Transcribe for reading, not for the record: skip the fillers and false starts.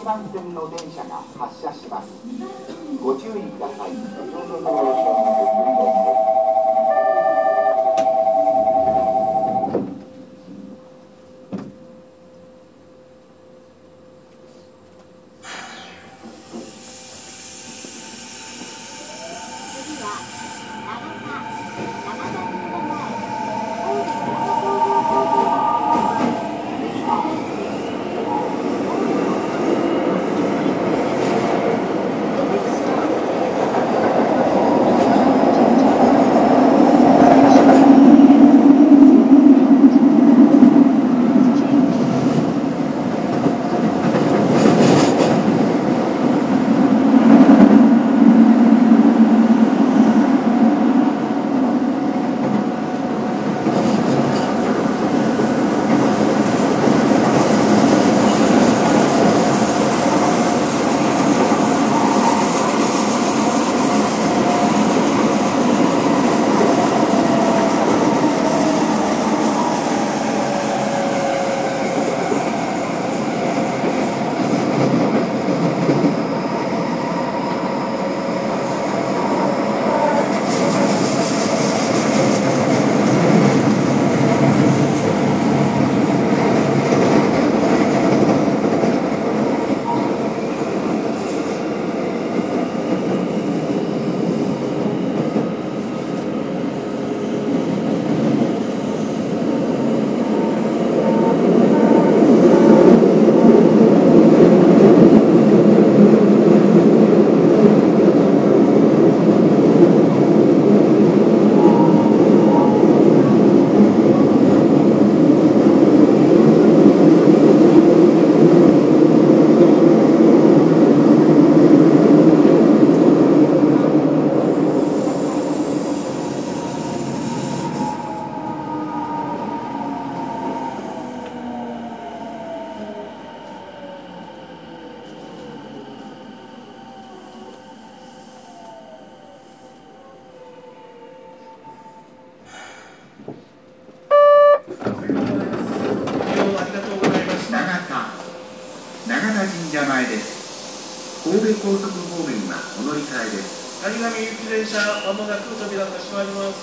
番線の電車が発車します。ご注意ください。 神社前です。神戸高速方面はお乗り換えです。 谷上行き電車、まもなく扉が閉まります。